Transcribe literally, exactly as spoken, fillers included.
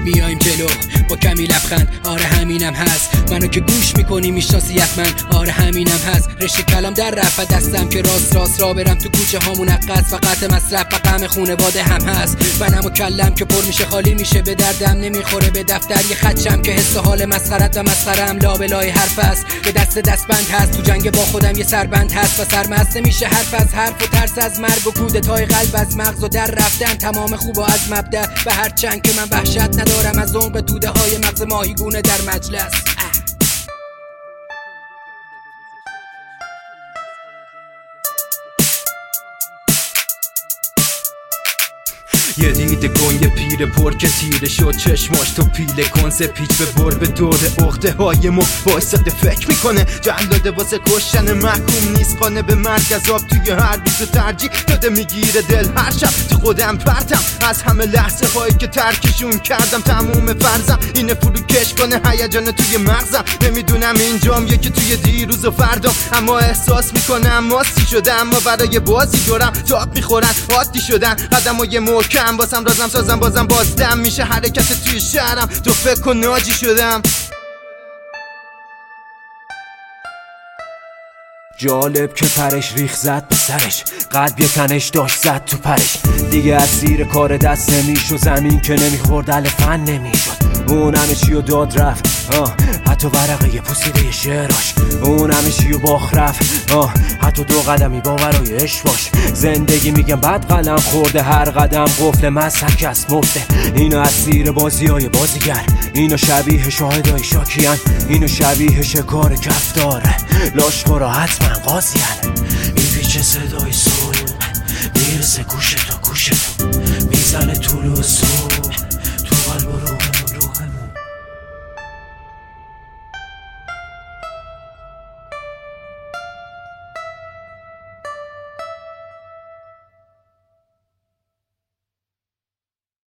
میایم جلو با کمی لبخند. آره همینم هست، منو که گوش میکنی میشناسی حتما. آره همینم هست، رشته کلام در رفت دستم که راست راست را برم تو کوچه ها منقص. فقط مصرف و غم خونواده هم هست. منم و کلم که پر میشه خالی میشه، به دردم نمیخوره به دفتر یه خدشم که حس حال مسخرت و مسخرم لابلای حرف است. به دست دستبند هست، تو جنگ با خودم یه سربند هست و سرمست میشه حرف از حرف و ترس از مرگ و کودتای قلب از مغز و در رفتن. تمام خوب و از مبدأ به هر چند که من وحشت ندارم از عمق توده های مغز ماهیگونه در مجلس. یه دیده کن یه پیر پر که تیره شد چشماش تو پیله کن سپیچ به بر به دوره اخته های ما بایستاده فکر میکنه جلاده واسه کشتن محکوم نیست خانه به مرکز آب توی هر روز و ترجیح داده میگیره دل هر شب تو خودم پرتم از همه لحظه هایی که ترکشون کردم تموم فرزم اینه فروکش کنه هیجان توی مغزم نمیدونم اینجام یکی توی دیروز و فردا اما احساس میکنم ماستی شدم اما برای بازی دورم تاب میخورن عادی شدن قدم های محکم بازم رازم سازم بازم بازدم میشه حرکت توی شهرم تو فکر کن ناجی شدم. جالب که پرش ریخ زد به سرش قلب یه تنش داشت زد تو پرش دیگه از زیر کار دست نمیشو زمین که نمیخورد الفن نمیشد اون همه چیو داد رفت آه. حتی ورقه پوسیده شعراش اون همه چیو باخ رفت آه. حتی دو قدمی باورای اشواش زندگی میگم بد قلم خورده هر قدم قفل مسک است مفته اینو از زیر بازی های بازیگر اینو شبیه شاهدای شاکیان اینو شبیه شکار کفتاره لاشخورا حتما قاضیان این پیچ صدای صبح میرسه گوش تو گوش تو میزنه طول و صبح تو قلب و روح